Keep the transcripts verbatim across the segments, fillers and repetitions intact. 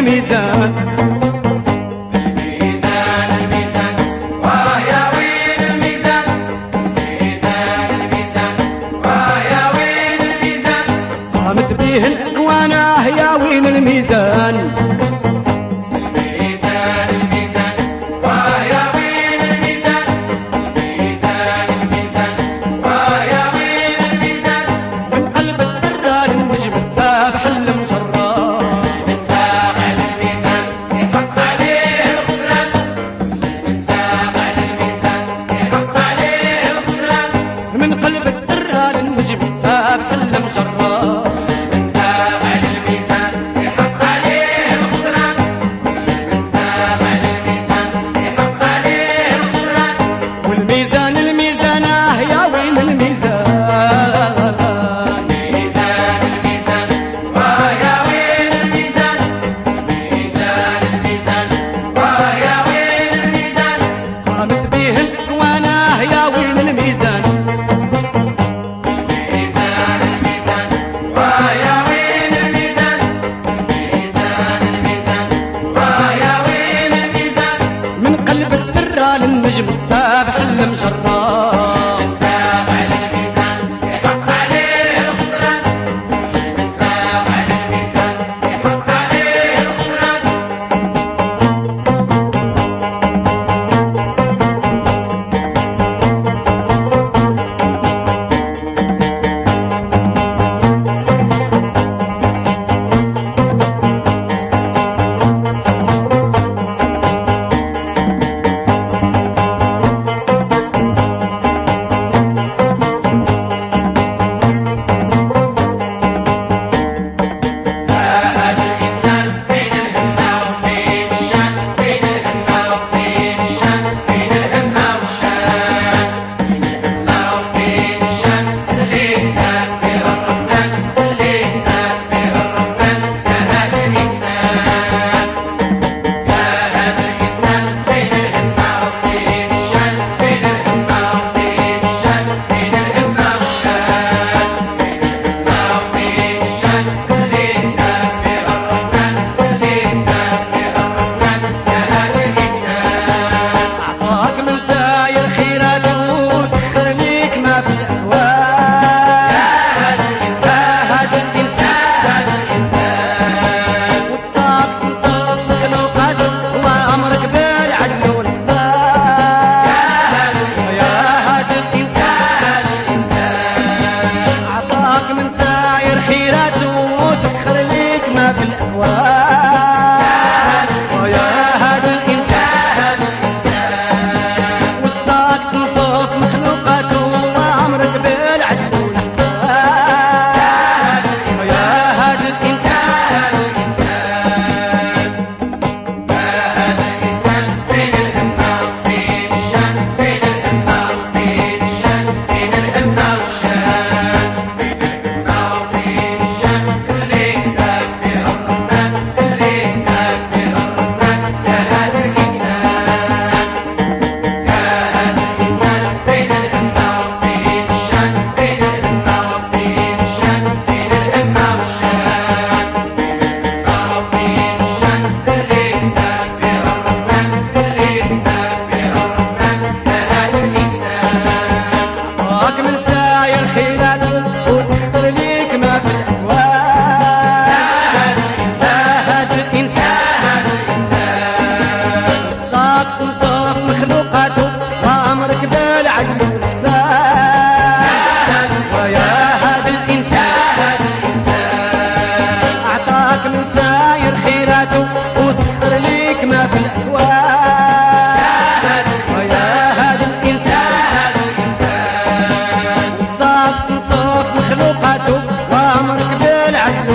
الميزان. الميزان الميزان واه يا وين الميزان. الميزان الميزان واه يا وين الميزان. قامت بيه الأكوان آه يا وين الميزان. الميزان الميزان واه يا وين الميزان. الميزان الميزان واه يا وين الميزان. من قلب الدرار النجم السابح المشرار. من ساق الميزان يحط عليه الخسران. من ساق الميزان يحط عليه الخسران. من قلب الدرار النجم السابح المشرار. من ساق الميزان يحط عليه الخسران. من ساق الميزان يحط عليه الخسران. والميزان الميزان آه يا وين الميزان. الميزان الميزان واه يا وين الميزان. الميزان الميزان واه يا وين الميزان. قامت بيه الأكوان آه يا وين الميزان. الميزان الميزان واه يا وين الميزان. الميزان الميزان واه يا وين الميزان. من قلب الدرار النجم السابح المشرار. من ساق الميزان يحط عليه الخسران. من ساق الميزان يحط عليه الخسران. هذا الإنسان بين الهمة وبين الشان. بين الهمة وبين الشان. بين الهمة والشان. بين الهمة وبين الشان. اللي يكسب به الرحمن. اللي يكسب به الرحمن. يا هذا الإنسان. يا هذا الإنسان بين الهمة وبين الشان. بين الهمة وبين الشان. بين الهمة والشان. بين الهمة وبين الشان. اللي يكسب به الرحمن. اللي يكسب به الرحمن. يا هذا الإنسان. أعطاك من ساير خيراته وسخر ليك ما في الأكوان. يا هذا الإنسان. هذا الإنسان هذا الإنسان. وسطاك تنصف مخلوقاته وأمرك بالعدل والإحسان. يا هذا يا الإنسان. هذا الإنسان هذا الإنسان. أعطاك من ساير خيراته وسخر ليك ما في الأكوان. يا هذا الإنسان هذا الإنسان. وسطاك تنصف مخلوقاته وأمرك بالعدل والإحسان. يا هذا الإنسان هذا الإنسان. هذا الإنسان بين الهمة وبين الشان. بين الهمة وبين الشان. بين الهمة والشان. بين الهمة وبين الشان. اللي يكسب به الرحمن. اللي يكسب به الرحمن. يا هذا الإنسان. يا هذا الإنسان بين الهمة وبين الشان. بين الهمة وبين الشان. بين الهمة والشان. بين الهمة وبين الشان. اللي يكسب به الرحمن. اللي يكسب به الرحمن. يا هذا الإنسان. أعطاك من ساير خيراته وسخر ليك ما في الأكوان. هذا الإنسان هذا الإنسان. وسطاك تنصف مخلوقاته وأمرك بالعدل والإحسان. ويا هذا الإنسان هذا الإنسان. أعطاك من ساير خيراته وسخر ليك ما في الأكوان. ويا هذا الإنسان هذا الإنسان. وسطاك تنصف مخلوقاته وأمرك بالعدل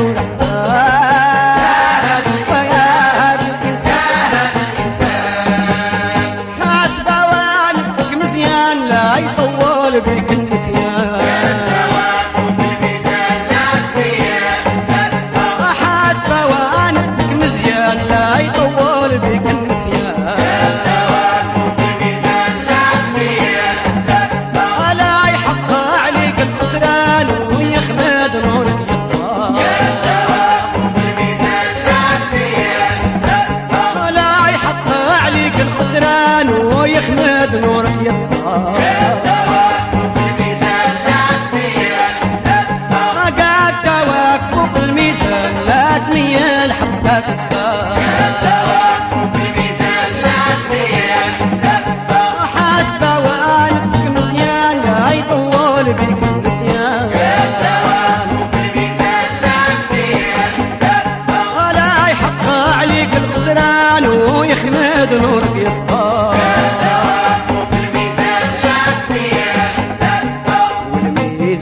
والإحسان. ويا هذا الإنسان هذا الإنسان. حاسبة ونفسك مزيان لا يطول بك النسيان. التوافق الميزان ناس فيا. حاسبة ونفسك مزيان لا يطول بك النسيان. التوافق الميزان ناس فيا. ولا يحق عليك الخسران ويخمد نورك يطفى. التوافق الميزان ناس فيا.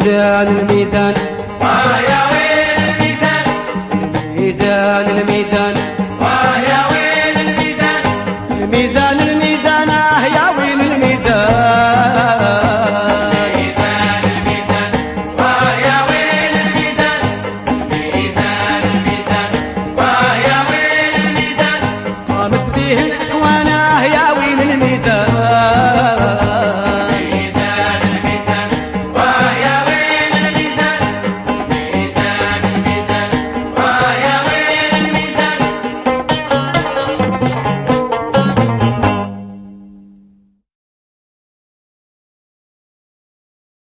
الميزان الميزان